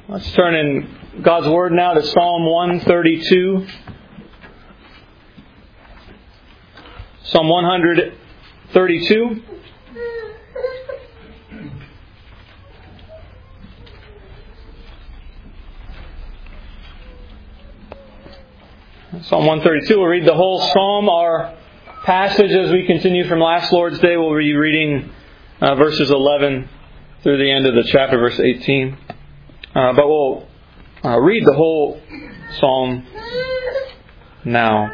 Let's turn in God's Word now to Psalm 132. Psalm 132. Psalm 132, we'll read the whole psalm. Our passage as we continue from last Lord's Day, we'll be reading verses 11 through the end of the chapter, verse 18. But we'll read the whole psalm now.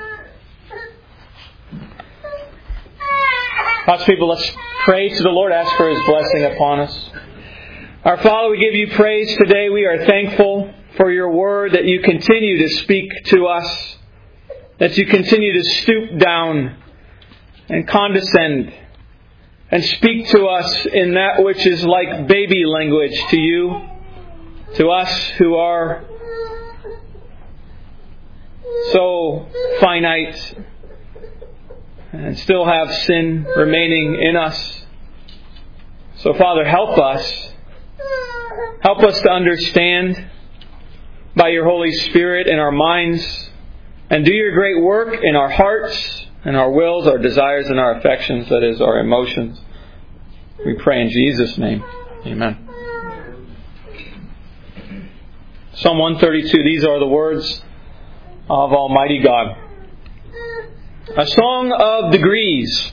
God's people, let's pray to the Lord, ask for His blessing upon us. Our Father, we give You praise today. We are thankful for Your Word, that You continue to speak to us, that You continue to stoop down and condescend and speak to us in that which is like baby language to You, to us who are so finite and still have sin remaining in us. So, Father, help us. Help us to understand by Your Holy Spirit in our minds, and do Your great work in our hearts and our wills, our desires and our affections, that is, our emotions. We pray in Jesus' name. Amen. Psalm 132, these are the words of Almighty God. A song of degrees.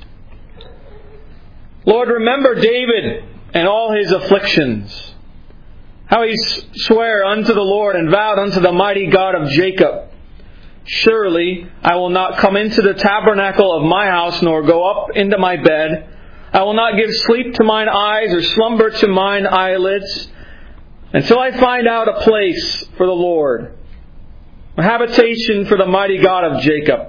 Lord, remember David and all his afflictions, how he sware unto the Lord and vowed unto the mighty God of Jacob. Surely I will not come into the tabernacle of my house, nor go up into my bed. I will not give sleep to mine eyes, or slumber to mine eyelids, until I find out a place for the Lord, a habitation for the mighty God of Jacob.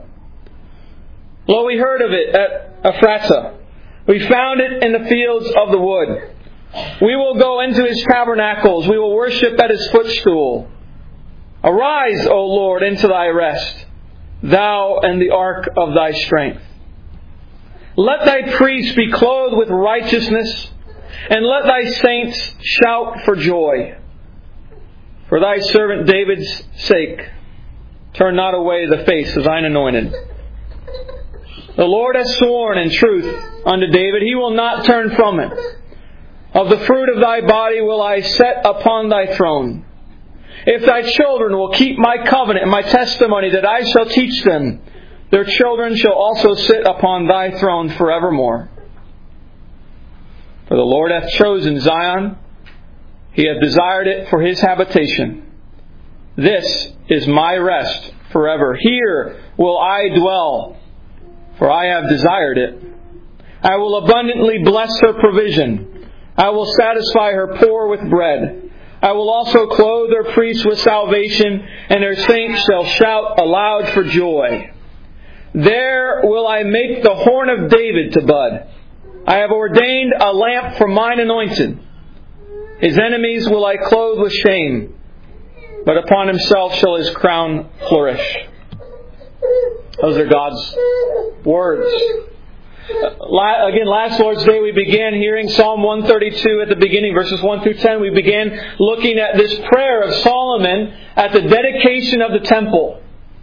Lo, we heard of it at Ephrathah. We found it in the fields of the wood. We will go into His tabernacles. We will worship at His footstool. Arise, O Lord, into Thy rest, Thou and the ark of Thy strength. Let Thy priests be clothed with righteousness, and let Thy saints shout for joy. For Thy servant David's sake, turn not away the face of Thine anointed. The Lord has sworn in truth unto David, He will not turn from it. Of the fruit of Thy body will I set upon Thy throne. If Thy children will keep My covenant and My testimony that I shall teach them, their children shall also sit upon Thy throne forevermore. For the Lord hath chosen Zion, He hath desired it for His habitation. This is My rest forever. Here will I dwell, for I have desired it. I will abundantly bless her provision. I will satisfy her poor with bread. I will also clothe her priests with salvation, and her saints shall shout aloud for joy. There will I make the horn of David to bud. I have ordained a lamp for mine anointed. His enemies will I clothe with shame, but upon himself shall his crown flourish. Those are God's words. Again, last Lord's Day we began hearing Psalm 132 at the beginning, verses 1 through 10. We began looking at this prayer of Solomon at the dedication of the temple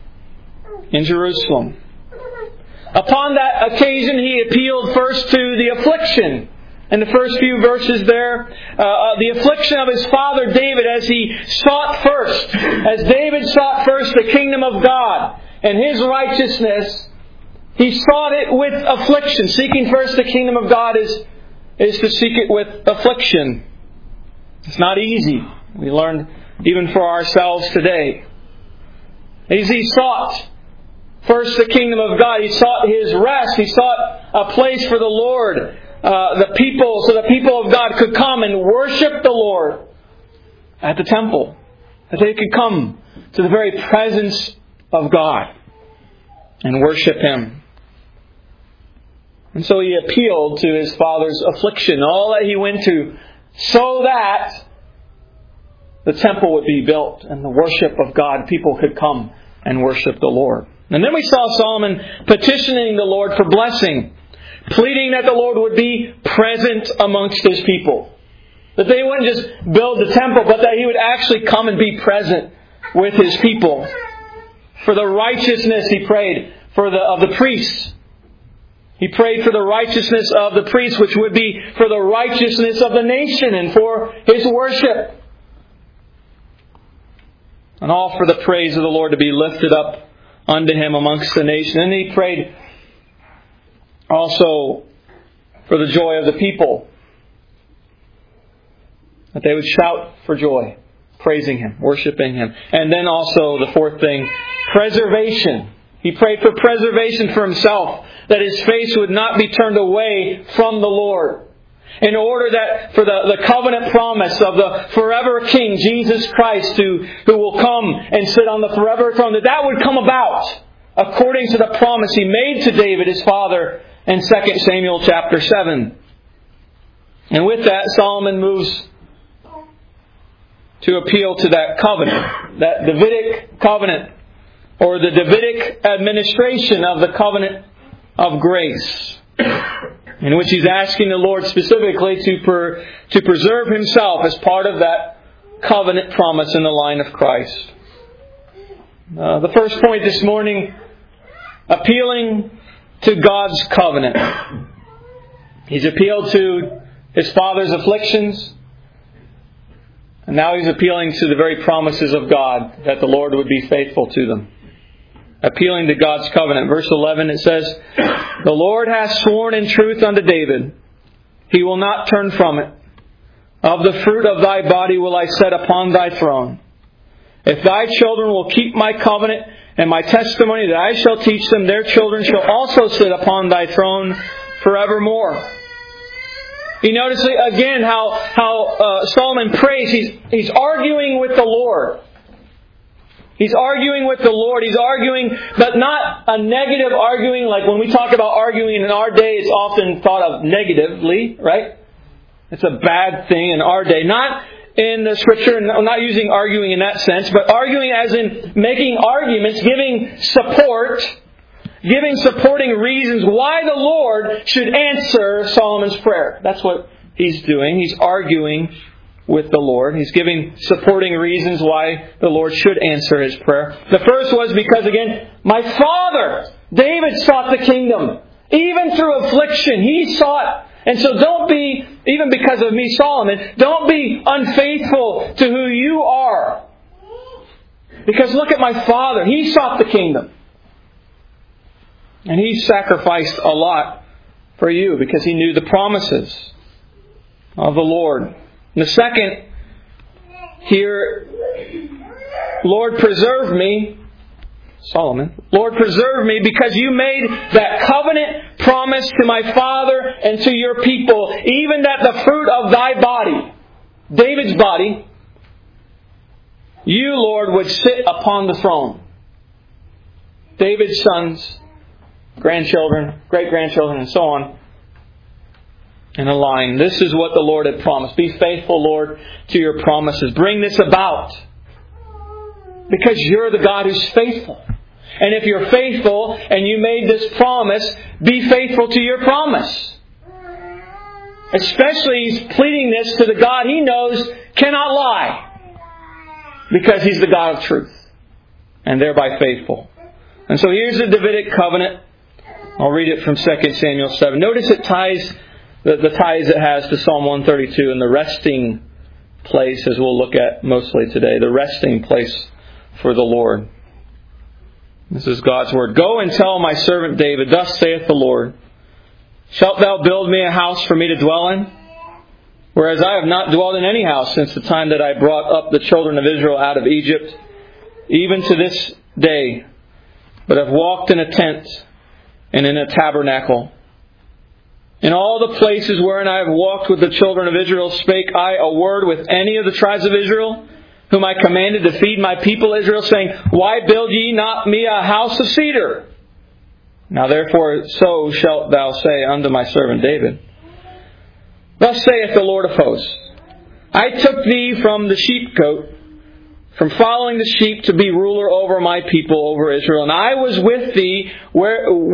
in Jerusalem. Upon that occasion, he appealed first to the affliction. In the first few verses there, the affliction of his father David as he sought first, as David sought first the kingdom of God and His righteousness, he sought it with affliction. Seeking first the kingdom of God is to seek it with affliction. It's not easy. We learn even for ourselves today. As he sought first the kingdom of God, he sought His rest. He sought a place for the Lord, so the people of God could come and worship the Lord at the temple. That they could come to the very presence of God and worship Him. And so he appealed to his father's affliction, all that he went to, so that the temple would be built and the worship of God, people could come and worship the Lord. And then we saw Solomon petitioning the Lord for blessing, pleading that the Lord would be present amongst His people. That they wouldn't just build the temple, but that He would actually come and be present with His people. For the righteousness, He prayed of the priests. He prayed for the righteousness of the priests, which would be for the righteousness of the nation and for His worship. And all for the praise of the Lord to be lifted up unto Him amongst the nation. And He prayed also for the joy of the people, that they would shout for joy, praising Him, worshiping Him. And then also the fourth thing, preservation. He prayed for preservation for Himself, that His face would not be turned away from the Lord. In order that for the covenant promise of the forever King, Jesus Christ, who will come and sit on the forever throne, that would come about according to the promise He made to David, his father, in 2 Samuel chapter 7. And with that, Solomon moves to appeal to that covenant, that Davidic covenant, or the Davidic administration of the covenant of grace, in which he's asking the Lord specifically to preserve Himself as part of that covenant promise in the line of Christ. The first point this morning, appealing to God's covenant. He's appealed to his father's afflictions, and now he's appealing to the very promises of God, that the Lord would be faithful to them. Appealing to God's covenant. Verse 11, it says, "The Lord hath sworn in truth unto David. He will not turn from it. Of the fruit of thy body will I set upon thy throne. If thy children will keep my covenant and my testimony that I shall teach them, their children shall also sit upon thy throne forevermore." You notice again how Solomon prays. He's arguing with the Lord. He's arguing with the Lord. He's arguing, but not a negative arguing. Like when we talk about arguing in our day, it's often thought of negatively, right? It's a bad thing in our day. Not in the Scripture, not using arguing in that sense, but arguing as in making arguments, giving supporting reasons why the Lord should answer Solomon's prayer. That's what he's doing. He's arguing with the Lord. He's giving supporting reasons why the Lord should answer his prayer. The first was because, again, my father, David, sought the kingdom. Even through affliction, he sought. And so don't be, even because of me, Solomon, don't be unfaithful to who you are. Because look at my father. He sought the kingdom. And he sacrificed a lot for you because he knew the promises of the Lord. And the second here, Lord, preserve me, Solomon, Lord, preserve me because you made that covenant promise to my father and to your people, even that the fruit of thy body, David's body, you, Lord, would sit upon the throne. David's sons, grandchildren, great-grandchildren, and so on, in a line. This is what the Lord had promised. Be faithful, Lord, to your promises. Bring this about. Because you're the God who's faithful. And if you're faithful and you made this promise, be faithful to your promise. Especially he's pleading this to the God he knows cannot lie. Because he's the God of truth. And thereby faithful. And so here's the Davidic covenant. I'll read it from 2 Samuel 7. Notice it ties the ties it has to Psalm 132 and the resting place, as we'll look at mostly today. The resting place for the Lord. This is God's word. Go and tell my servant David, thus saith the Lord, shalt thou build me a house for me to dwell in? Whereas I have not dwelled in any house since the time that I brought up the children of Israel out of Egypt, even to this day, but have walked in a tent and in a tabernacle. In all the places wherein I have walked with the children of Israel, spake I a word with any of the tribes of Israel, whom I commanded to feed my people Israel, saying, why build ye not me a house of cedar? Now therefore so shalt thou say unto my servant David, thus saith the Lord of hosts, I took thee from the sheepcote, from following the sheep, to be ruler over my people, over Israel. And I was with thee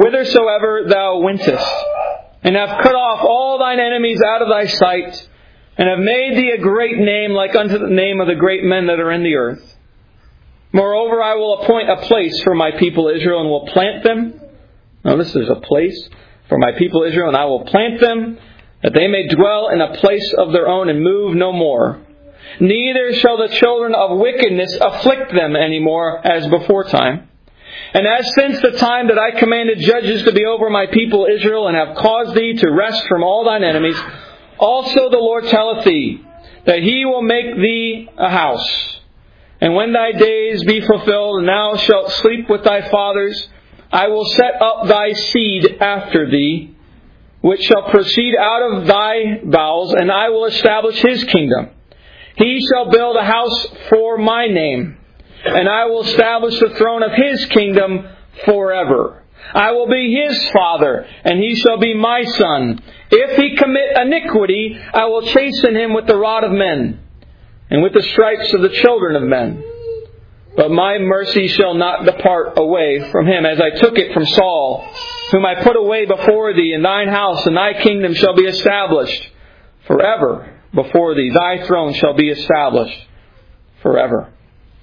whithersoever thou wentest, and have cut off all thine enemies out of thy sight, and have made thee a great name like unto the name of the great men that are in the earth. Moreover, I will appoint a place for my people Israel, and will plant them. Notice there's a place for my people Israel, and I will plant them, that they may dwell in a place of their own and move no more. Neither shall the children of wickedness afflict them any more as before time. And as since the time that I commanded judges to be over my people Israel, and have caused thee to rest from all thine enemies, also the Lord telleth thee, that He will make thee a house. And when thy days be fulfilled, and thou shalt sleep with thy fathers, I will set up thy seed after thee, which shall proceed out of thy bowels, and I will establish his kingdom. He shall build a house for my name, and I will establish the throne of his kingdom forever. I will be his father, and he shall be my son. If he commit iniquity, I will chasten him with the rod of men, and with the stripes of the children of men. But my mercy shall not depart away from him, as I took it from Saul, whom I put away before thee in thine house, and thy kingdom shall be established forever before thee. Thy throne shall be established forever.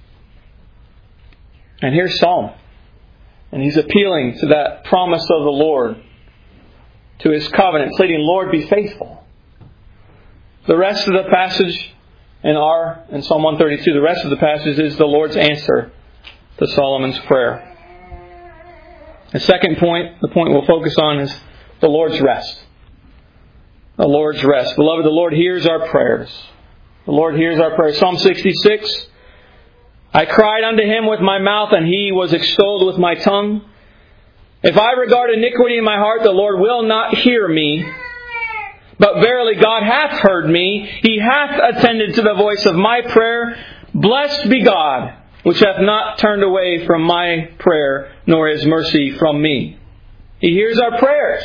And here's Solomon. And he's appealing to that promise of the Lord, to His covenant, pleading, Lord, be faithful. The rest of the passage in Psalm 132, the rest of the passage is the Lord's answer to Solomon's prayer. The second point, the point we'll focus on, is the Lord's rest. The Lord's rest. Beloved, the Lord hears our prayers. The Lord hears our prayers. Psalm 66, I cried unto Him with my mouth, and He was extolled with my tongue. If I regard iniquity in my heart, the Lord will not hear me. But verily God hath heard me. He hath attended to the voice of my prayer. Blessed be God, which hath not turned away from my prayer, nor His mercy from me. He hears our prayers.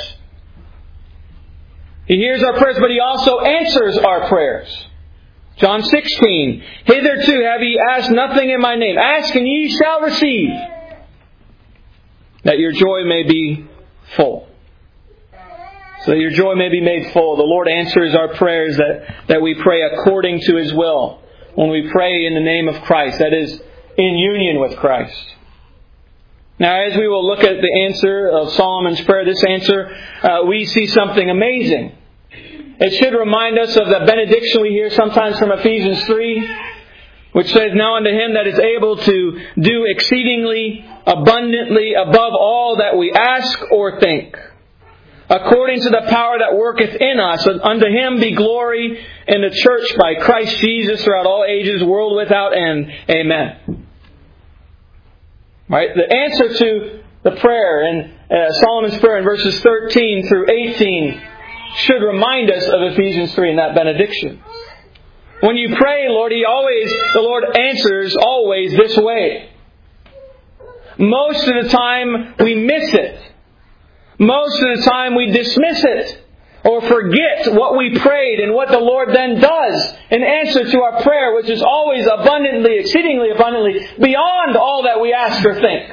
He hears our prayers, but He also answers our prayers. John 16, hitherto have ye asked nothing in my name. Ask and ye shall receive, that your joy may be full. So that your joy may be made full. The Lord answers our prayers that we pray according to His will. When we pray in the name of Christ, that is, in union with Christ. Now, as we will look at the answer of Solomon's prayer, this answer, we see something amazing. It should remind us of the benediction we hear sometimes from Ephesians 3, which says, Now unto Him that is able to do exceedingly abundantly above all that we ask or think, according to the power that worketh in us, unto Him be glory in the church by Christ Jesus throughout all ages, world without end. Amen. Right? The answer to the prayer in Solomon's prayer in verses 13 through 18 should remind us of Ephesians 3 in that benediction. When you pray, the Lord answers always this way. Most of the time we miss it. Most of the time we dismiss it or forget what we prayed and what the Lord then does in answer to our prayer, which is always abundantly, exceedingly abundantly, beyond all that we ask or think.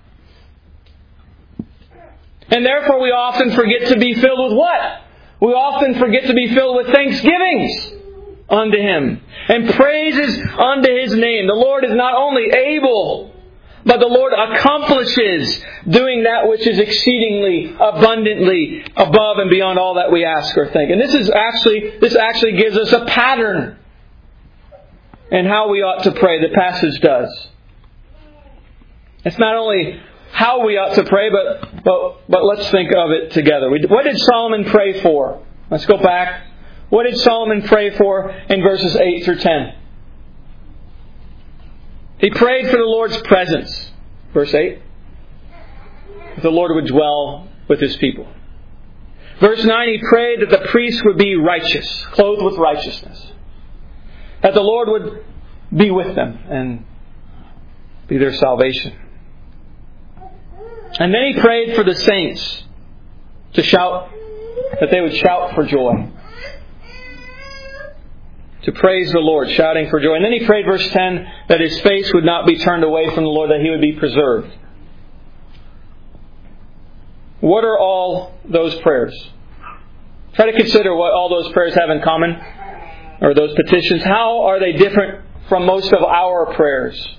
And therefore we often forget to be filled with what? We often forget to be filled with thanksgivings unto Him and praises unto His name. The Lord is not only able, but the Lord accomplishes doing that which is exceedingly abundantly above and beyond all that we ask or think. And this actually gives us a pattern in how we ought to pray. The passage does. It's not only how we ought to pray, but let's think of it together. What did Solomon pray for? Let's go back. What did Solomon pray for in verses 8 through 10? He prayed for the Lord's presence. Verse 8. That the Lord would dwell with His people. Verse 9, he prayed that the priests would be righteous, clothed with righteousness. That the Lord would be with them and be their salvation. And then he prayed for the saints to shout, that they would shout for joy. To praise the Lord, shouting for joy. And then he prayed, verse 10, that his face would not be turned away from the Lord, that he would be preserved. What are all those prayers? Try to consider what all those prayers have in common. or those petitions, how are they different from most of our prayers?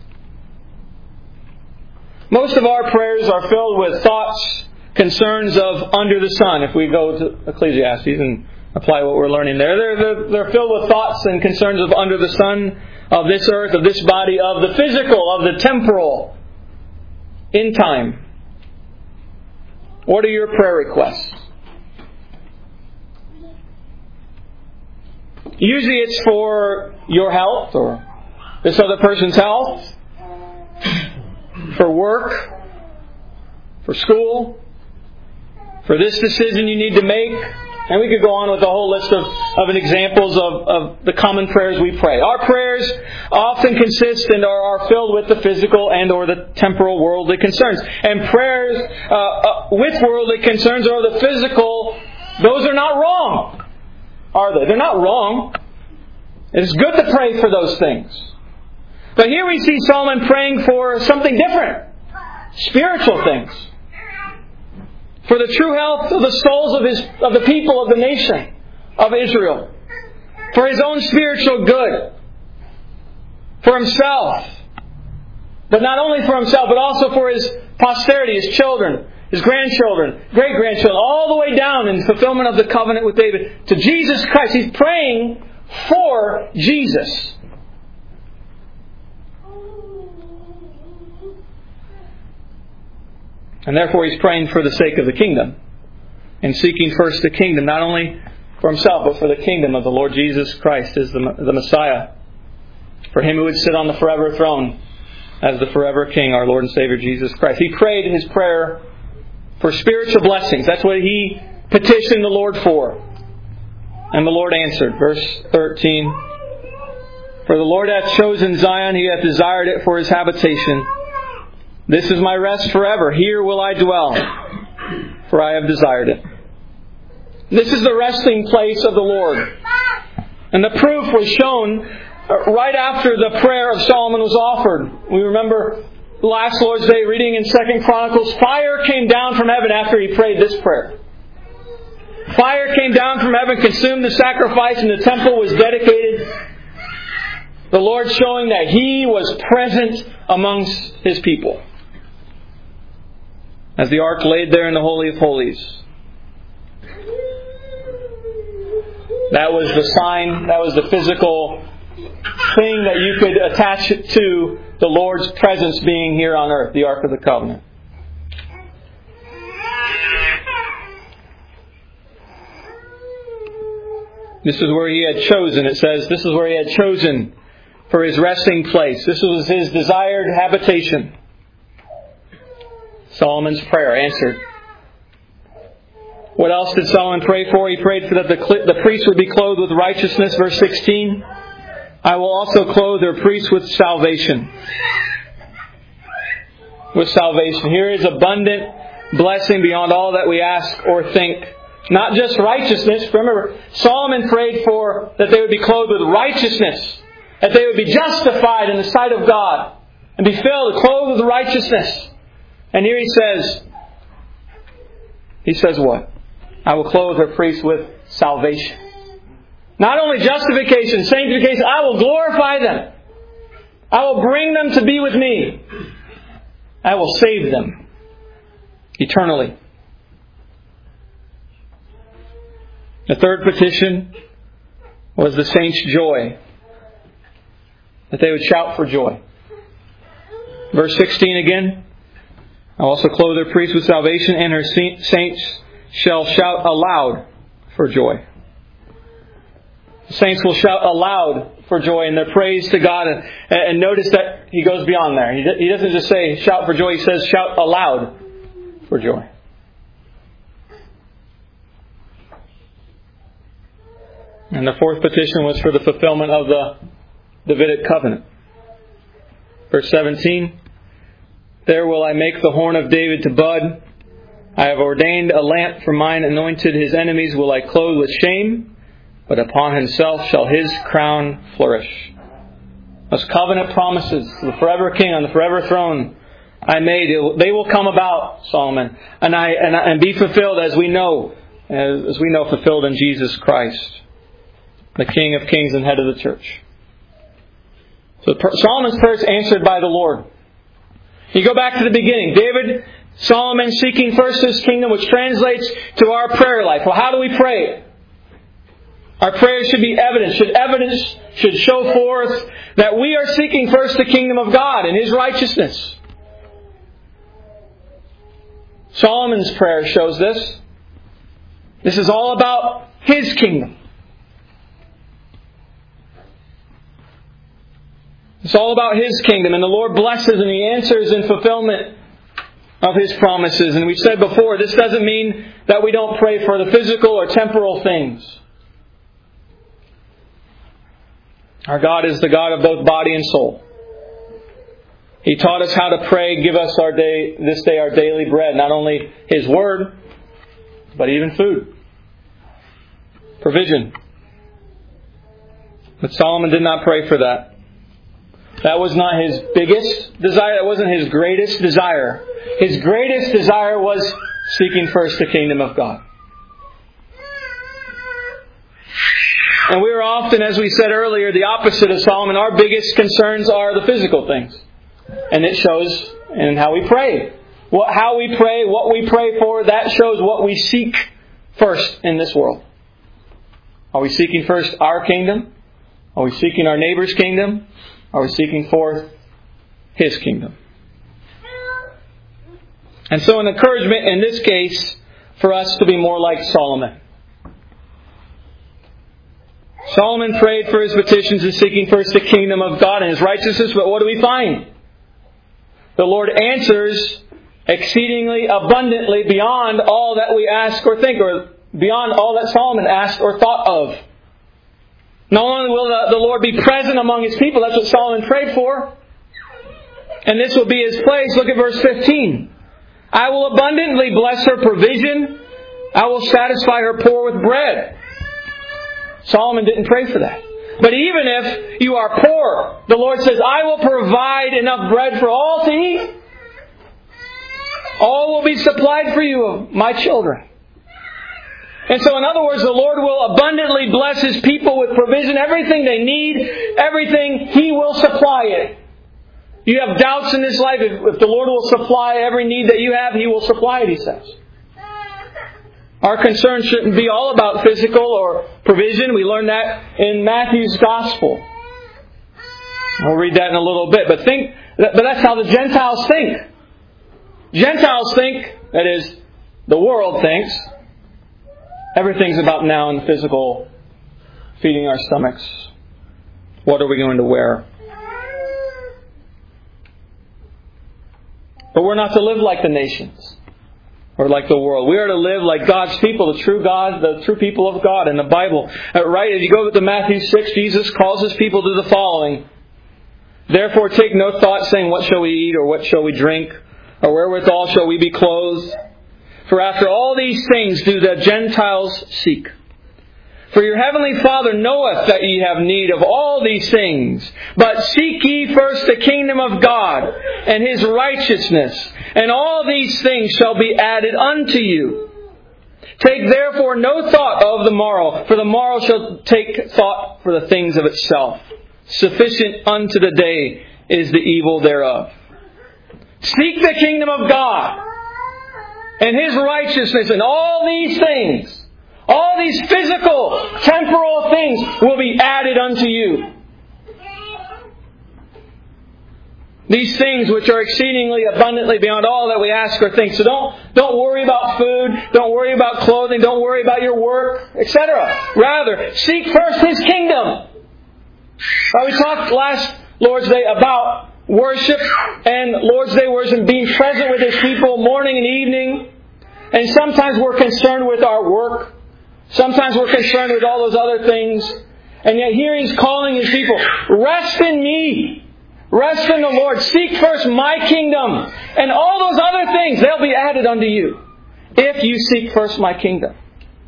Most of our prayers are filled with thoughts, concerns of under the sun. If we go to Ecclesiastes and apply what we're learning there, they're filled with thoughts and concerns of under the sun, of this earth, of this body, of the physical, of the temporal, in time. What are your prayer requests? Usually it's for your health or this other person's health, for work, for school, for this decision you need to make. And we could go on with a whole list of examples of the common prayers we pray. Our prayers often consist and are filled with the physical and or the temporal worldly concerns. And prayers with worldly concerns or the physical, those are not wrong, are they? They're not wrong. It's good to pray for those things. But here we see Solomon praying for something different. Spiritual things. For the true health of the souls of the people of the nation of Israel. For his own spiritual good. For himself. But not only for himself, but also for his posterity, his children, his grandchildren, great-grandchildren, all the way down in fulfillment of the covenant with David to Jesus Christ. He's praying for Jesus. And therefore he's praying for the sake of the kingdom. And seeking first the kingdom, not only for himself, but for the kingdom of the Lord Jesus Christ as the Messiah. For him who would sit on the forever throne as the forever King, our Lord and Savior Jesus Christ. He prayed his prayer for spiritual blessings. That's what he petitioned the Lord for. And the Lord answered. Verse 13. For the Lord hath chosen Zion, he hath desired it for his habitation. This is my rest forever. Here will I dwell, for I have desired it. This is the resting place of the Lord. And the proof was shown right after the prayer of Solomon was offered. We remember last Lord's Day reading in 2 Chronicles, fire came down from heaven after he prayed this prayer. Fire came down from heaven, consumed the sacrifice, and the temple was dedicated. The Lord showing that He was present amongst His people. As the ark laid there in the Holy of Holies. That was the sign, that was the physical thing that you could attach it to the Lord's presence being here on earth, the Ark of the Covenant. This is where He had chosen, it says, this is where He had chosen for His resting place. This was His desired habitation. Solomon's prayer answered. What else did Solomon pray for? He prayed for that the priests would be clothed with righteousness. Verse 16. I will also clothe their priests with salvation. With salvation. Here is abundant blessing beyond all that we ask or think. Not just righteousness. Remember, Solomon prayed for that they would be clothed with righteousness. That they would be justified in the sight of God. And be filled, clothed with righteousness. And here he says what? I will clothe her priests with salvation. Not only justification, sanctification, I will glorify them. I will bring them to be with me. I will save them eternally. The third petition was the saints' joy. That they would shout for joy. Verse 16 again. I'll also clothe her priests with salvation, and her saints shall shout aloud for joy. The saints will shout aloud for joy in their praise to God. And notice that he goes beyond there. He doesn't just say shout for joy. He says shout aloud for joy. And the fourth petition was for the fulfillment of the Davidic covenant. Verse 17. There will I make the horn of David to bud. I have ordained a lamp for mine anointed. His enemies will I clothe with shame, but upon himself shall his crown flourish. Those covenant promises to the forever King on the forever throne I made, they will come about, Solomon, and be fulfilled as we know fulfilled in Jesus Christ. the King of Kings and head of the church. So Solomon's prayer is answered by the Lord. You go back to the beginning. Solomon seeking first His kingdom, which translates to our prayer life. Well, how do we pray? Our prayers should be evidence. Evidence should show forth that we are seeking first the kingdom of God and His righteousness. Solomon's prayer shows this. This is all about his kingdom. It's all about His kingdom. And the Lord blesses and He answers in fulfillment of His promises. And we've said before, this doesn't mean that we don't pray for the physical or temporal things. Our God is the God of both body and soul. He taught us how to pray, give us this day our daily bread. Not only His Word, but even food. Provision. But Solomon did not pray for that. That was not his biggest desire. That wasn't his greatest desire. His greatest desire was seeking first the kingdom of God. And we are often, as we said earlier, the opposite of Solomon. Our biggest concerns are the physical things. And it shows in how we pray. How we pray, what we pray for, that shows what we seek first in this world. Are we seeking first our kingdom? Are we seeking our neighbor's kingdom? Are we seeking forth His kingdom? And so an encouragement in this case for us to be more like Solomon. Solomon prayed for his petitions and seeking first the kingdom of God and His righteousness, but what do we find? The Lord answers exceedingly abundantly beyond all that we ask or think, or beyond all that Solomon asked or thought of. Not only will the Lord be present among His people, that's what Solomon prayed for, and this will be His place. Look at verse 15. I will abundantly bless her provision. I will satisfy her poor with bread. Solomon didn't pray for that. But even if you are poor, the Lord says, I will provide enough bread for all to eat. All will be supplied for you, my children. And so in other words, the Lord will abundantly bless His people with provision. Everything they need, everything, He will supply it. You have doubts in this life, if the Lord will supply every need that you have, He will supply it, He says. Our concern shouldn't be all about physical or provision. We learn that in Matthew's Gospel. We'll read that in a little bit. But that's how the Gentiles think. Gentiles think, that is, the world thinks, everything's about now and the physical, feeding our stomachs. What are we going to wear? But we're not to live like the nations or like the world. We are to live like God's people, the true God, the true people of God in the Bible. Right, if you go to Matthew 6, Jesus calls His people to the following. Therefore take no thought saying, what shall we eat, or what shall we drink, or wherewithal shall we be clothed? For after all these things do the Gentiles seek. For your heavenly Father knoweth that ye have need of all these things. But seek ye first the kingdom of God and His righteousness, and all these things shall be added unto you. Take therefore no thought of the morrow, for the morrow shall take thought for the things of itself. Sufficient unto the day is the evil thereof. Seek the kingdom of God and His righteousness, and all these things, all these physical, temporal things will be added unto you. These things which are exceedingly abundantly beyond all that we ask or think. So don't worry about food, don't worry about clothing, don't worry about your work, etc. Rather, seek first His kingdom. We talked last Lord's Day about worship and Lord's Day worship, being present with His people morning and evening. And sometimes we're concerned with our work. Sometimes we're concerned with all those other things. And yet here He's calling His people, rest in Me. Rest in the Lord. Seek first My kingdom. And all those other things, they'll be added unto you. If you seek first My kingdom.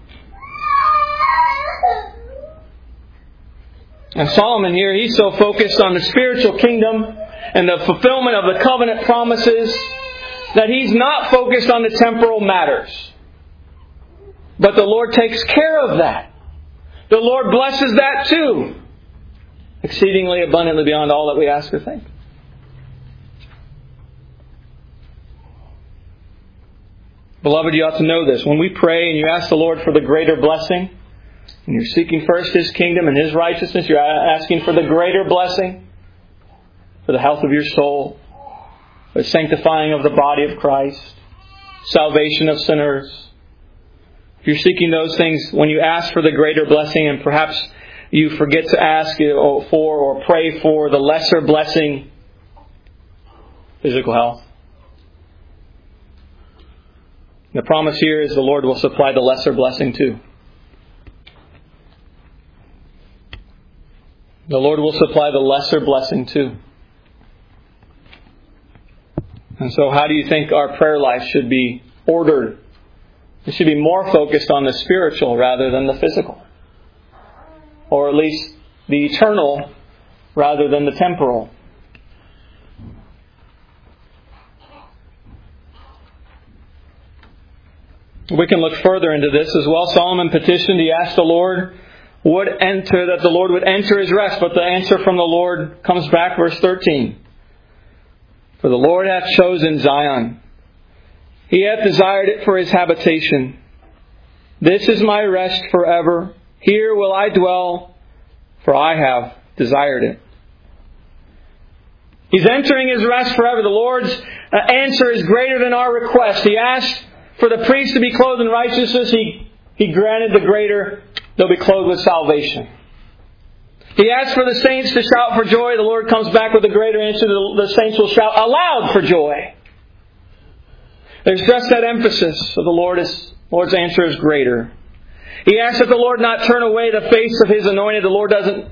And Solomon here, he's so focused on the spiritual kingdom and the fulfillment of the covenant promises that he's not focused on the temporal matters. But the Lord takes care of that. the Lord blesses that too. Exceedingly abundantly beyond all that we ask or think. Beloved, you ought to know this. When we pray and you ask the Lord for the greater blessing, and you're seeking first His kingdom and His righteousness, you're asking for the greater blessing, for the health of your soul, the sanctifying of the body of Christ, salvation of sinners. If you're seeking those things, when you ask for the greater blessing, and perhaps you forget to ask for or pray for the lesser blessing, physical health, the promise here is the Lord will supply the lesser blessing too. The Lord will supply the lesser blessing too. And so how do you think our prayer life should be ordered? It should be more focused on the spiritual rather than the physical. Or at least the eternal rather than the temporal. We can look further into this as well. Solomon petitioned, he asked the Lord that the Lord would enter His rest. But the answer from the Lord comes back, verse 13. For the Lord hath chosen Zion. He hath desired it for His habitation. This is my rest forever. Here will I dwell, for I have desired it. He's entering His rest forever. The Lord's answer is greater than our request. He asked for the priest to be clothed in righteousness. He granted the greater. They'll be clothed with salvation. He asked for the saints to shout for joy. The Lord comes back with a greater answer. The saints will shout aloud for joy. There's just that emphasis of the Lord's answer is greater. He asked that the Lord not turn away the face of His anointed. The Lord doesn't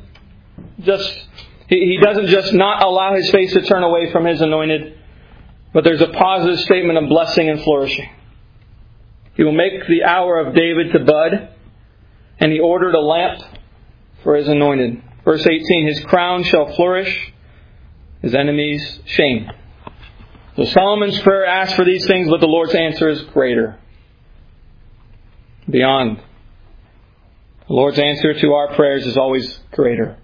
just not allow His face to turn away from His anointed, but there's a positive statement of blessing and flourishing. He will make the hour of David to bud, and He ordered a lamp for His anointed. Verse 18, His crown shall flourish, His enemies shame. So Solomon's prayer asks for these things, but the Lord's answer is greater. Beyond. The Lord's answer to our prayers is always greater.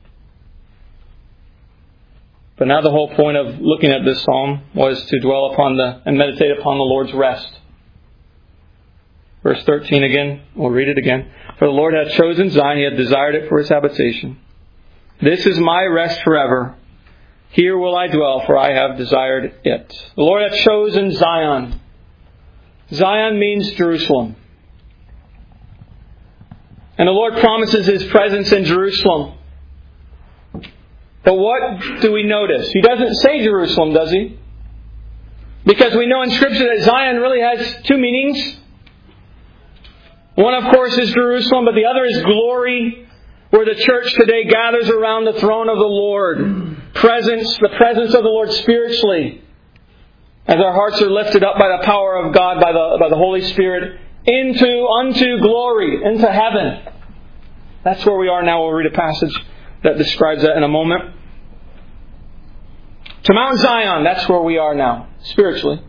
But now the whole point of looking at this psalm was to dwell upon and meditate upon the Lord's rest. Verse 13 again, we'll read it again. For the Lord hath chosen Zion, He hath desired it for His habitation. This is my rest forever. Here will I dwell, for I have desired it. The Lord hath chosen Zion. Zion means Jerusalem. And the Lord promises His presence in Jerusalem. But what do we notice? He doesn't say Jerusalem, does He? Because we know in Scripture that Zion really has two meanings. One, of course, is Jerusalem, but the other is glory, where the church today gathers around the throne of the Lord. The presence of the Lord spiritually, as our hearts are lifted up by the power of God, by the Holy Spirit, unto glory, into heaven. That's where we are now. We'll read a passage that describes that in a moment. To Mount Zion, that's where we are now, spiritually.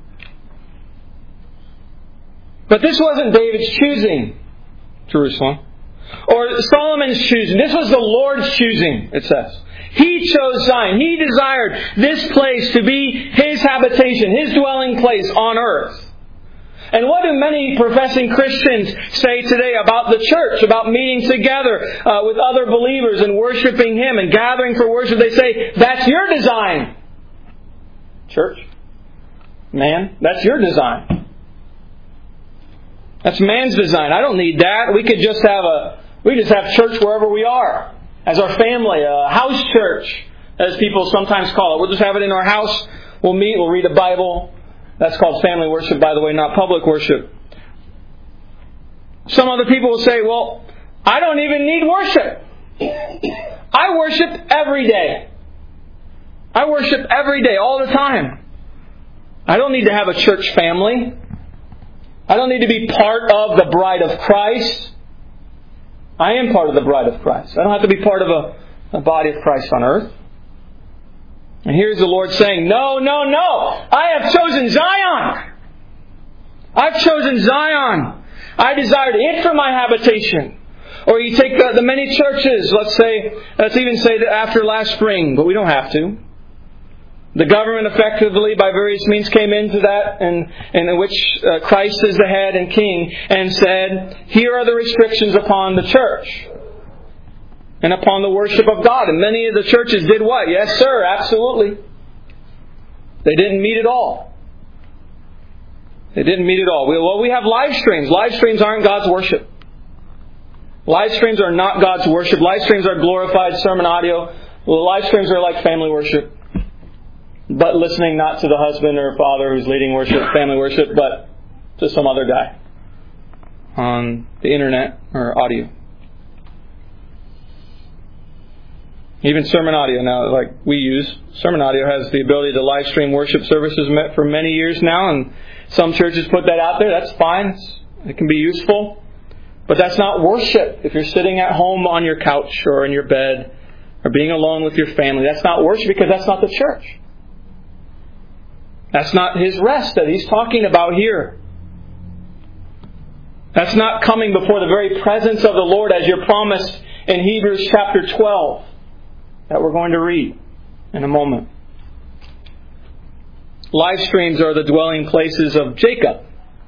But this wasn't David's choosing, Jerusalem. Or Solomon's choosing. This was the Lord's choosing, it says. He chose Zion. He desired this place to be His habitation, His dwelling place on earth. And what do many professing Christians say today about the church, about meeting together with other believers and worshiping Him and gathering for worship? They say, that's your design. Church, man, that's your design. That's man's design. I don't need that. We could just have church wherever we are. As our family, a house church, as people sometimes call it. We'll just have it in our house. We'll meet, we'll read a Bible. That's called family worship, by the way, not public worship. Some other people will say, well, I don't even need worship. I worship every day. I worship every day, all the time. I don't need to have a church family. I don't need to be part of the bride of Christ. I am part of the bride of Christ. I don't have to be part of a body of Christ on earth. And here's the Lord saying, no, no, no. I have chosen Zion. I've chosen Zion. I desired it for my habitation. Or you take the many churches, let's even say that after last spring, but we don't have to. The government effectively, by various means, came into that, and in which Christ is the head and king, and said, here are the restrictions upon the church and upon the worship of God. And many of the churches did what? Yes, sir, absolutely. They didn't meet it all. They didn't meet it all. Well, we have live streams. Live streams aren't God's worship. Live streams are not God's worship. Live streams are glorified sermon audio. Well, live streams are like family worship. But listening not to the husband or father who's leading worship, family worship, but to some other guy on the internet or audio. Even sermon audio now, like we use, sermon audio has the ability to live stream worship services for many years now, and some churches put that out there. That's fine. It can be useful. But that's not worship. If you're sitting at home on your couch or in your bed or being alone with your family, that's not worship because that's not the church. That's not His rest that He's talking about here. That's not coming before the very presence of the Lord as you're promised in Hebrews chapter 12 that we're going to read in a moment. Live streams are the dwelling places of Jacob.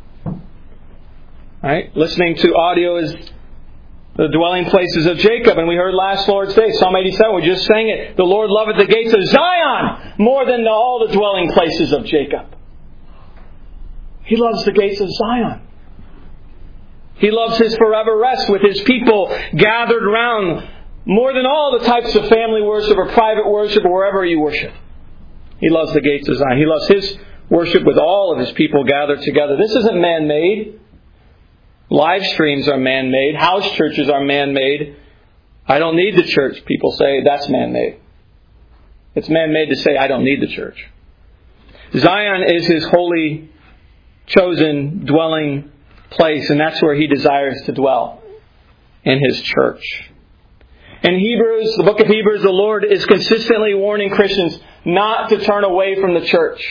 Right? Listening to audio is the dwelling places of Jacob. And we heard last Lord's Day, Psalm 87, we just sang it. The Lord loveth the gates of Zion more than all the dwelling places of Jacob. He loves the gates of Zion. He loves His forever rest with His people gathered around more than all the types of family worship or private worship or wherever you worship. He loves the gates of Zion. He loves His worship with all of His people gathered together. This isn't man-made. Live streams are man-made. House churches are man-made. I don't need the church. People say that's man-made. It's man-made to say I don't need the church. Zion is His holy, chosen dwelling place, and that's where He desires to dwell, in His church. In Hebrews, the book of Hebrews, the Lord is consistently warning Christians not to turn away from the church,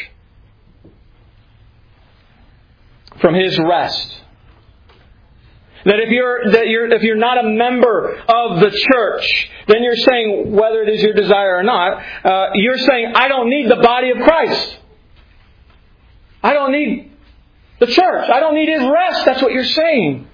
from His rest. That if you're not a member of the church, then you're saying, whether it is your desire or not, you're saying, I don't need the body of Christ. I don't need the church. I don't need His rest. That's what you're saying.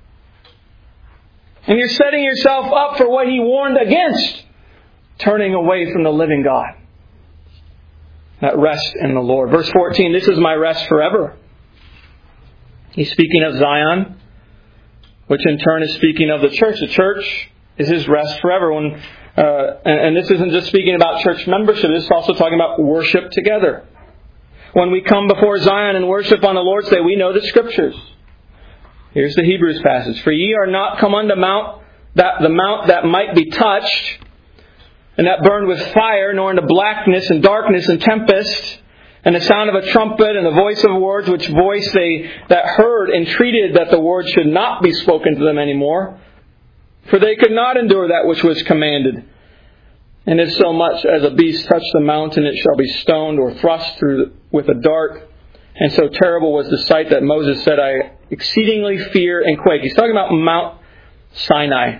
And you're setting yourself up for what He warned against, turning away from the living God. That rest in the Lord. Verse 14, this is my rest forever. He's speaking of Zion, which in turn is speaking of the church. The church is His rest forever. And this isn't just speaking about church membership. This is also talking about worship together. When we come before Zion and worship on the Lord's Day, we know the Scriptures. Here's the Hebrews passage. For ye are not come unto the mount that might be touched, and that burned with fire, nor into blackness and darkness and tempest, and the sound of a trumpet and the voice of words, which voice they that heard entreated that the word should not be spoken to them any more. For they could not endure that which was commanded. And if so much as a beast touch the mountain, it shall be stoned or thrust through with a dart. And so terrible was the sight that Moses said, I exceedingly fear and quake. He's talking about Mount Sinai.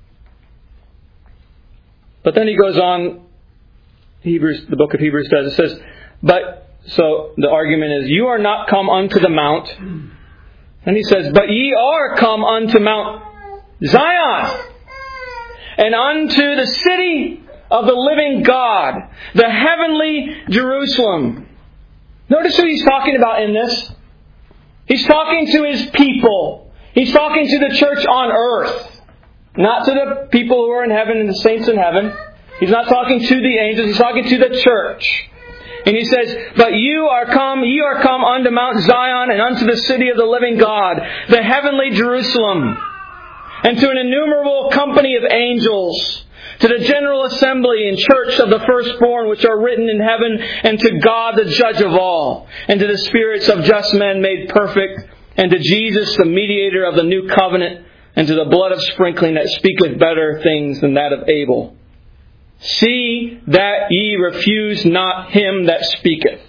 But then he goes on, the book of Hebrews does, it says, so the argument is, you are not come unto the mount. And he says, but ye are come unto Mount Zion, and unto the city of the living God, the heavenly Jerusalem. Notice who he's talking about in this. He's talking to His people. He's talking to the church on earth. Not to the people who are in heaven and the saints in heaven. He's not talking to the angels. He's talking to the church. And he says, but ye are come unto Mount Zion and unto the city of the living God, the heavenly Jerusalem, and to an innumerable company of angels, to the general assembly and church of the firstborn which are written in heaven, and to God the judge of all, and to the spirits of just men made perfect, and to Jesus the mediator of the new covenant, and to the blood of sprinkling that speaketh better things than that of Abel. See that ye refuse not him that speaketh.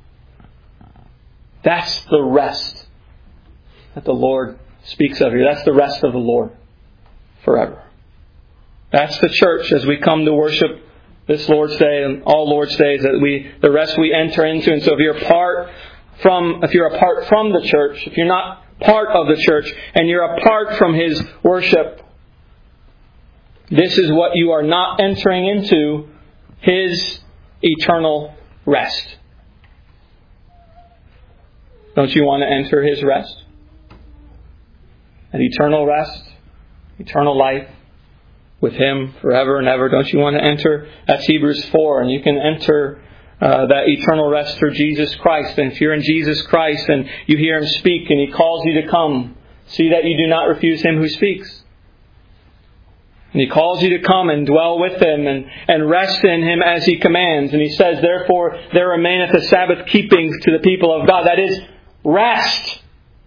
That's the rest that the Lord speaks of here. That's the rest of the Lord forever. That's the church as we come to worship this Lord's Day and all Lord's Days, that the rest we enter into. And so if you're apart from the church, if you're not part of the church and you're apart from His worship, this is what you are not entering into: His eternal rest. Don't you want to enter His rest? An eternal rest, eternal life with Him forever and ever. Don't you want to enter? That's Hebrews 4. And you can enter that eternal rest through Jesus Christ. And if you're in Jesus Christ and you hear Him speak and He calls you to come, see that you do not refuse Him who speaks. And He calls you to come and dwell with Him and rest in Him as He commands. And He says, therefore, there remaineth a Sabbath keeping to the people of God. That is rest.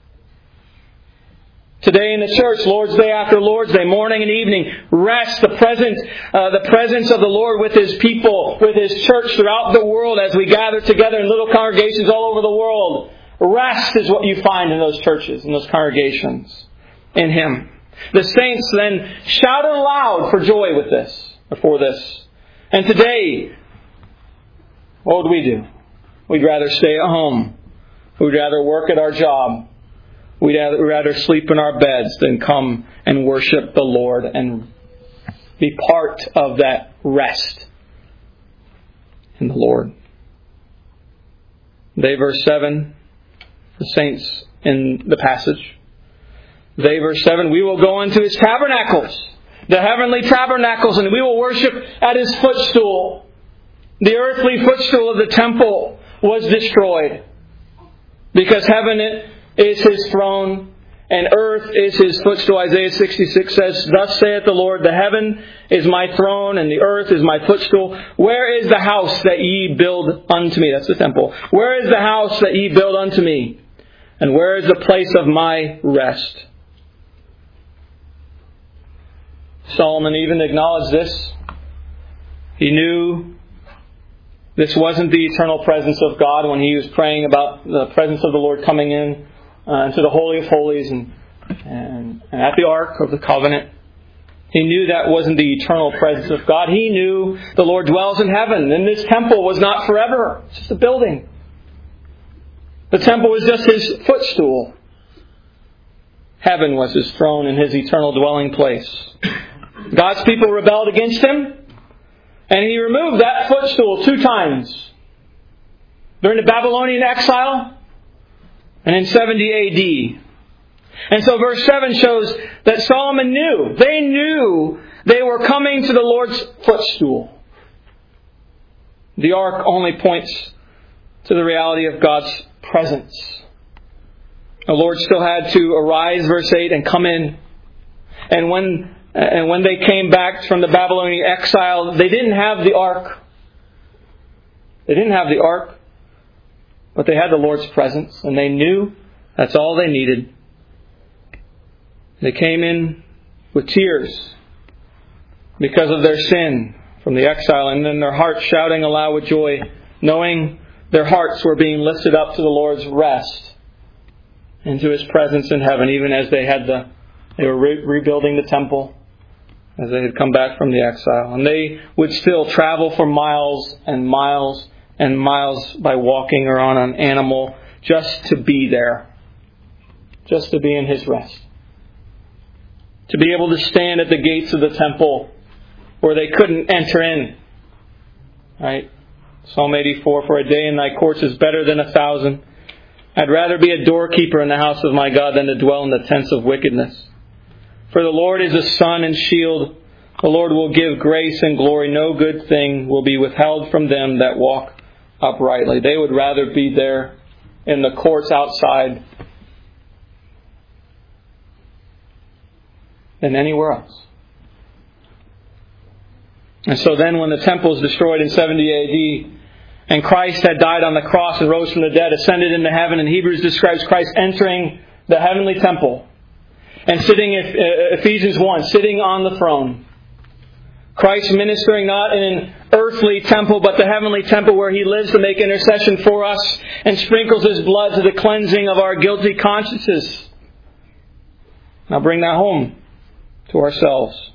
Today in the church, Lord's Day after Lord's Day, morning and evening, rest, the presence of the Lord with His people, with His church throughout the world as we gather together in little congregations all over the world. Rest is what you find in those churches, in those congregations, in Him. The saints then shouted aloud for joy for this. And today, what would we do? We'd rather stay at home. We'd rather work at our job. We'd rather sleep in our beds than come and worship the Lord and be part of that rest in the Lord. They, verse 7, the saints in the passage. They, verse 7, we will go into His tabernacles, the heavenly tabernacles, and we will worship at His footstool. The earthly footstool of the temple was destroyed because heaven is His throne and earth is His footstool. Isaiah 66 says, thus saith the Lord, the heaven is my throne and the earth is my footstool. Where is the house that ye build unto me? That's the temple. Where is the house that ye build unto me? And where is the place of my rest? Solomon even acknowledged this. He knew this wasn't the eternal presence of God when he was praying about the presence of the Lord coming in into the Holy of Holies and at the Ark of the Covenant. He knew that wasn't the eternal presence of God. He knew the Lord dwells in heaven, and this temple was not forever. It's just a building. The temple was just His footstool. Heaven was His throne and His eternal dwelling place. God's people rebelled against Him, and He removed that footstool 2 times. During the Babylonian exile and in 70 AD. And so verse 7 shows that Solomon knew. They knew they were coming to the Lord's footstool. The ark only points to the reality of God's presence. The Lord still had to arise, verse 8, and come in. And when they came back from the Babylonian exile, they didn't have the ark. They didn't have the ark, but they had the Lord's presence, and they knew that's all they needed. They came in with tears because of their sin from the exile, and then their hearts shouting aloud with joy, knowing their hearts were being lifted up to the Lord's rest, into His presence in heaven, even as they were rebuilding the temple, as they had come back from the exile. And they would still travel for miles and miles and miles by walking or on an animal just to be there, just to be in His rest. To be able to stand at the gates of the temple where they couldn't enter in. Right? Psalm 84, for a day in Thy courts is better than 1,000. I'd rather be a doorkeeper in the house of my God than to dwell in the tents of wickedness. For the Lord is a sun and shield. The Lord will give grace and glory. No good thing will be withheld from them that walk uprightly. They would rather be there in the courts outside than anywhere else. And so then when the temple was destroyed in 70 AD, and Christ had died on the cross and rose from the dead, ascended into heaven, and Hebrews describes Christ entering the heavenly temple and sitting, Ephesians 1, sitting on the throne. Christ ministering not in an earthly temple, but the heavenly temple where He lives to make intercession for us and sprinkles His blood to the cleansing of our guilty consciences. Now bring that home to ourselves.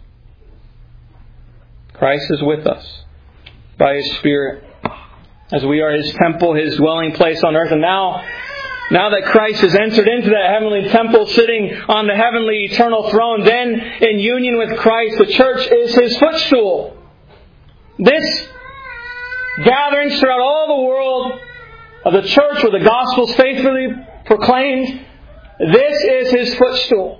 Christ is with us by His Spirit, as we are His temple, His dwelling place on earth. And now that Christ has entered into that heavenly temple, sitting on the heavenly eternal throne, then in union with Christ, the church is His footstool. This gathering throughout all the world of the church where the gospel is faithfully proclaimed, this is His footstool.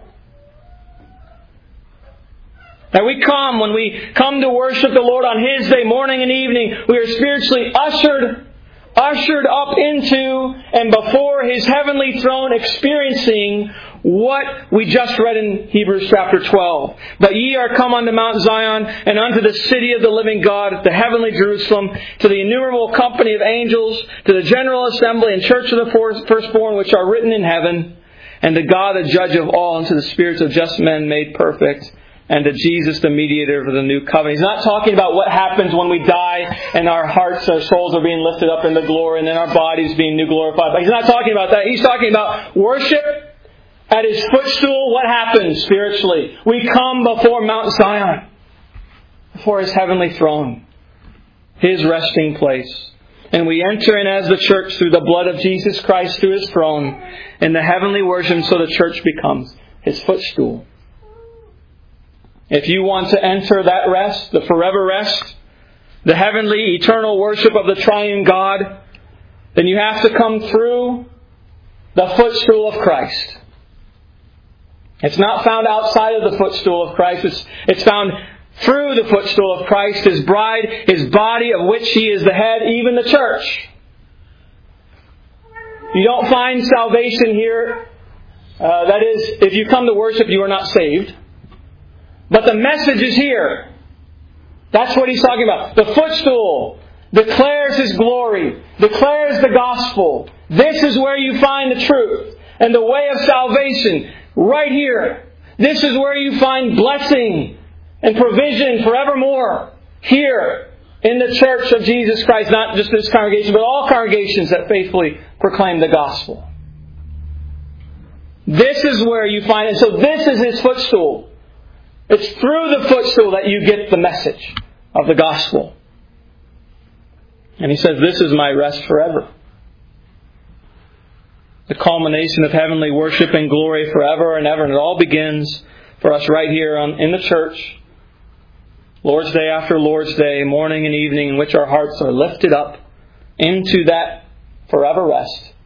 That when we come to worship the Lord on His day, morning and evening, we are spiritually ushered up into and before His heavenly throne, experiencing what we just read in Hebrews chapter 12. But ye are come unto Mount Zion, and unto the city of the living God, the heavenly Jerusalem, to the innumerable company of angels, to the general assembly and church of the firstborn, which are written in heaven, and to God the judge of all, and to the spirits of just men made perfect, and to Jesus, the mediator of the new covenant. He's not talking about what happens when we die and our hearts, our souls are being lifted up into glory and then our bodies being new glorified. But He's not talking about that. He's talking about worship at His footstool. What happens spiritually? We come before Mount Zion, before His heavenly throne, His resting place. And we enter in as the church through the blood of Jesus Christ, through His throne, in the heavenly worship, so the church becomes His footstool. If you want to enter that rest, the forever rest, the heavenly, eternal worship of the triune God, then you have to come through the footstool of Christ. It's not found outside of the footstool of Christ. It's found through the footstool of Christ, His bride, His body, of which He is the head, even the church. You don't find salvation here. That is, if you come to worship, you are not saved. But the message is here. That's what He's talking about. The footstool declares His glory, declares the gospel. This is where you find the truth and the way of salvation, right here. This is where you find blessing and provision forevermore, here in the church of Jesus Christ. Not just this congregation, but all congregations that faithfully proclaim the gospel. This is where you find it. So this is His footstool. It's through the footstool that you get the message of the gospel. And He says, this is my rest forever. The culmination of heavenly worship and glory forever and ever. And it all begins for us right here in the church. Lord's Day after Lord's Day, morning and evening, in which our hearts are lifted up into that forever rest.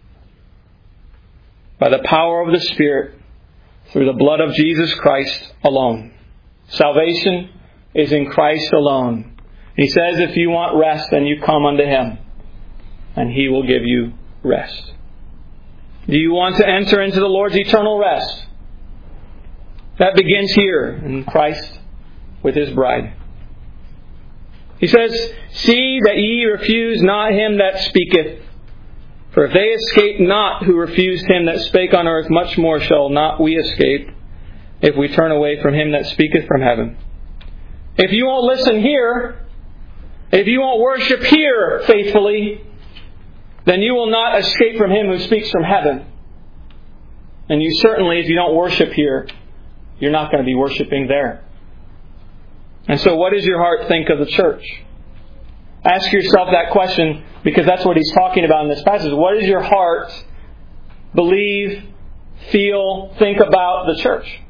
By the power of the Spirit, through the blood of Jesus Christ alone. Salvation is in Christ alone. He says if you want rest, then you come unto Him, and He will give you rest. Do you want to enter into the Lord's eternal rest? That begins here in Christ with His bride. He says, see that ye refuse not Him that speaketh. For if they escape not who refused Him that spake on earth, much more shall not we escape, if we turn away from Him that speaketh from heaven. If you won't listen here, if you won't worship here faithfully, then you will not escape from Him who speaks from heaven. And you certainly, if you don't worship here, you're not going to be worshiping there. And so what does your heart think of the church? Ask yourself that question, because that's what He's talking about in this passage. What does your heart believe, feel, think about the church?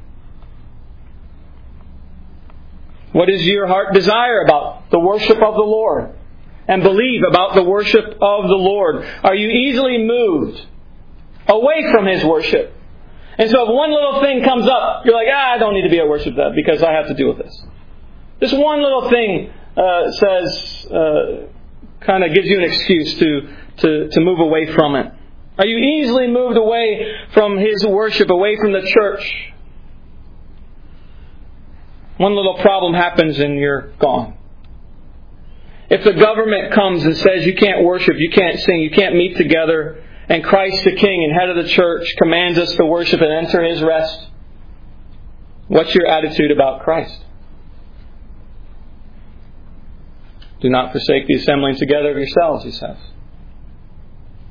What does your heart desire about the worship of the Lord? And believe about the worship of the Lord? Are you easily moved away from His worship? And so if one little thing comes up, you're like, I don't need to be at worship that because I have to deal with this. This one little thing kind of gives you an excuse to move away from it. Are you easily moved away from His worship, away from the church? One little problem happens and you're gone. If the government comes and says you can't worship, you can't sing, you can't meet together, and Christ the King and head of the church commands us to worship and enter His rest, what's your attitude about Christ? Do not forsake the assembling together of yourselves, He says.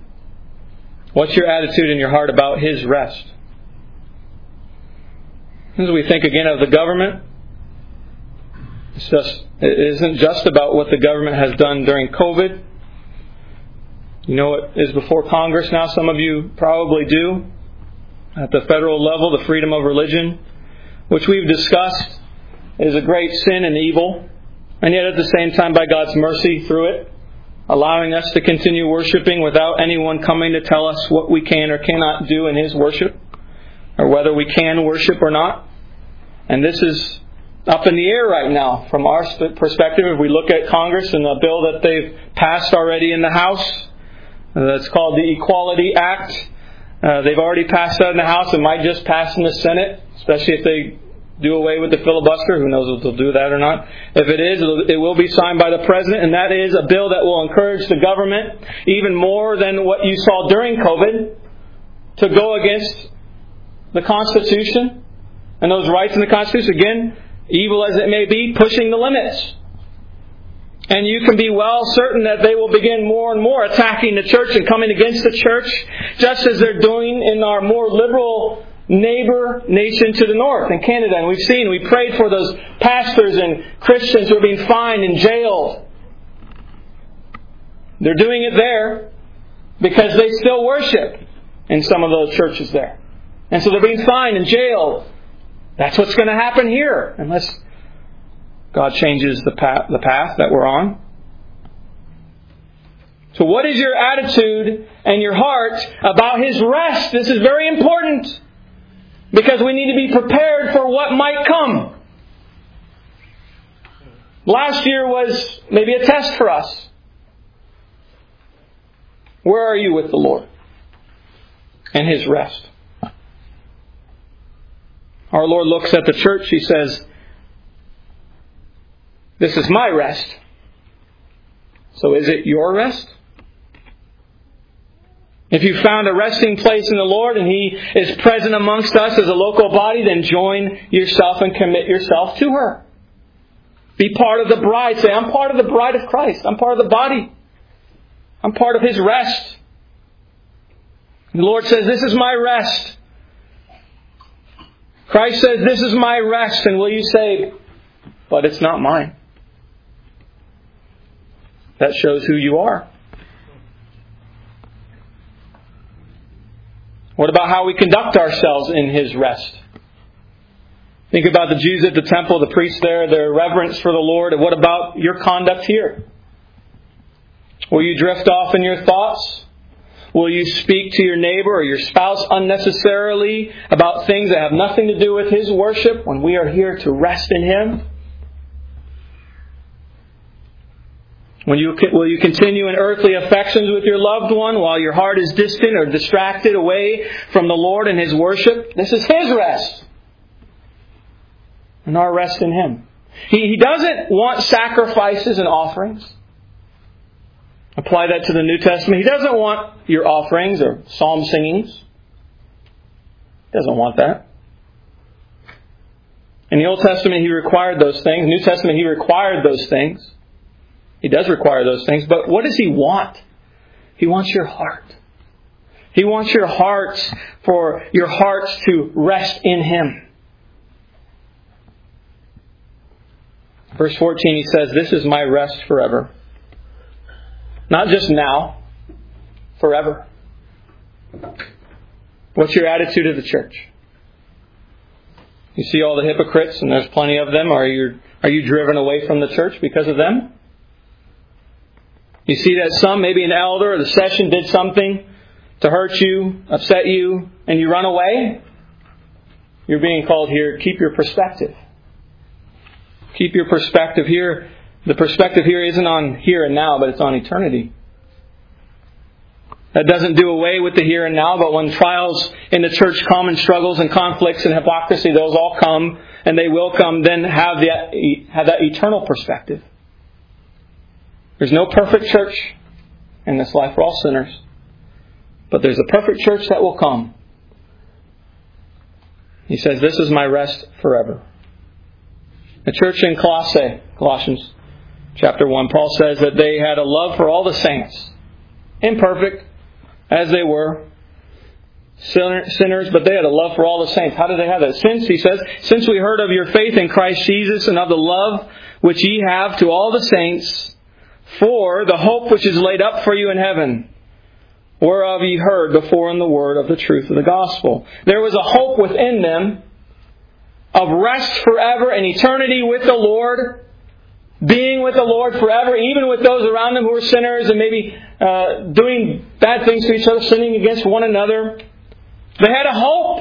What's your attitude in your heart about His rest? As we think again of the government, it isn't just about what the government has done during COVID. You know what is before Congress now? Some of you probably do. At the federal level, the freedom of religion, which we've discussed, is a great sin and evil. And yet at the same time, by God's mercy through it, allowing us to continue worshiping without anyone coming to tell us what we can or cannot do in His worship, or whether we can worship or not. And this is up in the air right now from our perspective. If we look at Congress and the bill that they've passed already in the House, that's called the Equality Act. They've already passed that in the House. It might just pass in the Senate, especially if they do away with the filibuster. Who knows if they'll do that or not. If it is, it will be signed by the President, and that is a bill that will encourage the government, even more than what you saw during COVID, to go against the Constitution and those rights in the Constitution. Again, evil as it may be, pushing the limits. And you can be well certain that they will begin more and more attacking the church and coming against the church, just as they're doing in our more liberal neighbor nation to the north, in Canada. And we prayed for those pastors and Christians who are being fined and jailed. They're doing it there because they still worship in some of those churches there. And so they're being fined and jailed. That's what's going to happen here, unless God changes the path that we're on. So what is your attitude and your heart about His rest? This is very important, because we need to be prepared for what might come. Last year was maybe a test for us. Where are you with the Lord and His rest? Our Lord looks at the church. He says, "This is my rest." So is it your rest? If you found a resting place in the Lord and He is present amongst us as a local body, then join yourself and commit yourself to her. Be part of the bride. Say, I'm part of the bride of Christ. I'm part of the body. I'm part of His rest. And the Lord says, this is my rest. Christ says, this is my rest. And will you say, but it's not mine? That shows who you are. What about how we conduct ourselves in His rest? Think about the Jews at the temple, the priests there, their reverence for the Lord. And what about your conduct here? Will you drift off in your thoughts? Will you speak to your neighbor or your spouse unnecessarily about things that have nothing to do with His worship when we are here to rest in Him? Will you continue in earthly affections with your loved one while your heart is distant or distracted away from the Lord and His worship? This is His rest. And our rest in Him. He doesn't want sacrifices and offerings. Apply that to the New Testament. He doesn't want your offerings or psalm singings. He doesn't want that. In the Old Testament, He required those things. New Testament, He required those things. He does require those things. But what does He want? He wants your heart. He wants your hearts to rest in Him. Verse 14, He says, this is my rest forever. Not just now, forever. What's your attitude of the church? You see all the hypocrites, and there's plenty of them. Are you driven away from the church because of them? You see that some, maybe an elder or the session did something to hurt you, upset you, and you run away? You're being called here, keep your perspective. Keep your perspective here. The perspective here isn't on here and now, but it's on eternity. That doesn't do away with the here and now, but when trials in the church come and struggles and conflicts and hypocrisy, those all come, and they will come, then have that eternal perspective. There's no perfect church in this life. We're all sinners. But there's a perfect church that will come. He says, this is my rest forever. The church in Colossae, Colossians chapter 1, Paul says that they had a love for all the saints, imperfect as they were. sinners, but they had a love for all the saints. How did they have that? He says, since we heard of your faith in Christ Jesus and of the love which ye have to all the saints, for the hope which is laid up for you in heaven, whereof ye heard before in the word of the truth of the gospel. There was a hope within them of rest forever and eternity with the Lord, being with the Lord forever, even with those around them who were sinners and maybe doing bad things to each other, sinning against one another. They had a hope.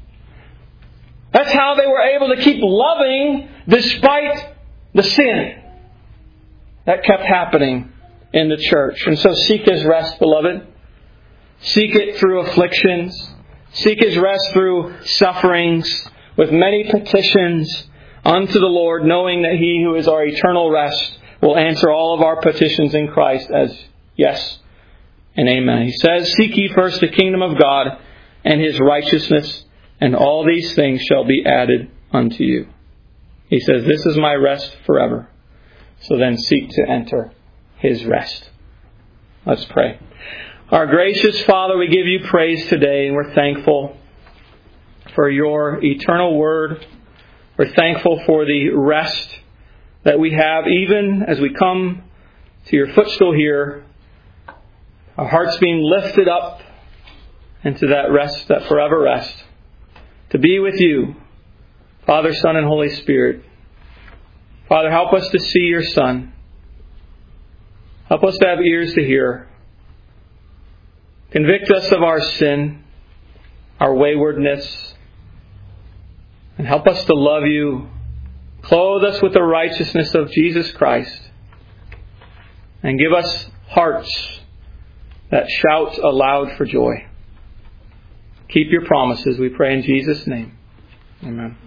That's how they were able to keep loving despite the sin that kept happening in the church. And so seek His rest, beloved. Seek it through afflictions. Seek His rest through sufferings, with many petitions unto the Lord, knowing that He who is our eternal rest will answer all of our petitions in Christ as yes and amen. He says, seek ye first the kingdom of God and His righteousness, and all these things shall be added unto you. He says, this is my rest forever. So then seek to enter His rest. Let's pray. Our gracious Father, we give you praise today, and we're thankful for your eternal word. We're thankful for the rest that we have, even as we come to your footstool here, our hearts being lifted up into that rest, that forever rest, to be with you, Father, Son, and Holy Spirit. Father, help us to see your Son. Help us to have ears to hear. Convict us of our sin, our waywardness, and help us to love you. Clothe us with the righteousness of Jesus Christ, and give us hearts that shout aloud for joy. Keep your promises, we pray in Jesus' name. Amen.